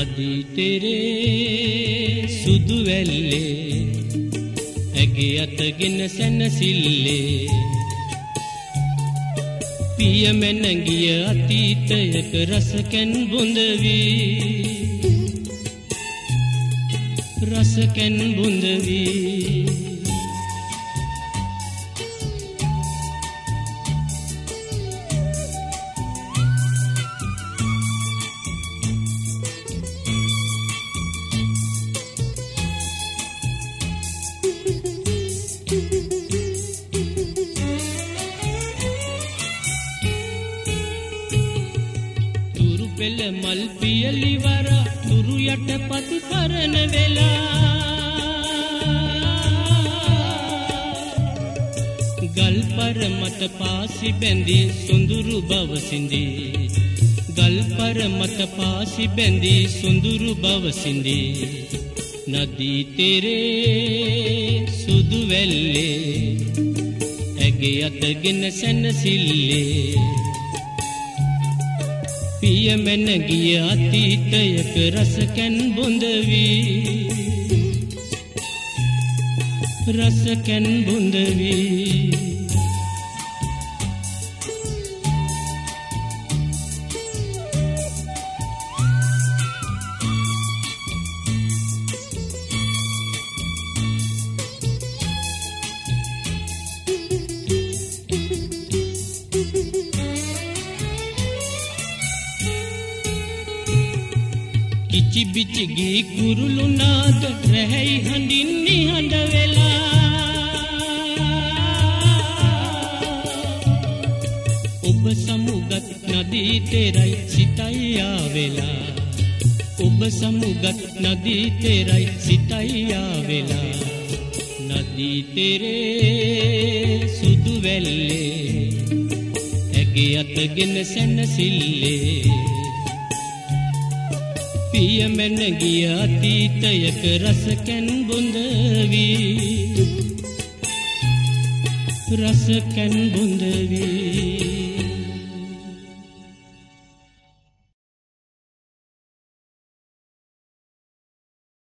नदी तेरे සුදු වැල්ලේ ඇගේ අතගෙන සැනසිල්ලේ පිය මැන ගිය අතීතයක රසකැන් බොඳ වී රසකැන් බොඳ වී පෙළ මල් පියලි වර තුරු යට පති කරන වෙලා ගල්පර මත පාසි බැඳී සොඳුරු බව සිඳී ගල්පර මත පාසි බැඳී සොඳුරු බව සිඳී නදී තෙරේ සුදු වැල්ලේ ඇගේ අතගෙන සැනසිල්ලේ පිය මැන ගිය අතීතයක රසකැන් බොඳ වී රසකැන් බොඳ වී කිචි බිචි ගී කුරුළු නාද රැහැයි හඬින් නිහඬ වෙලා ඔබ සමුගත් නදී තෙරයි සිතයි ආවෙලා ඔබ සමුගත් නදී තෙරයි සිතයි ආවෙලා නදී තෙරේ සුදු වැල්ලේ ඇගේ අතගෙන සැනසිල්ලේ පිය මැන ගිය අතීතයක රසකැන් බොඳ වී රසකැන් බොඳ වී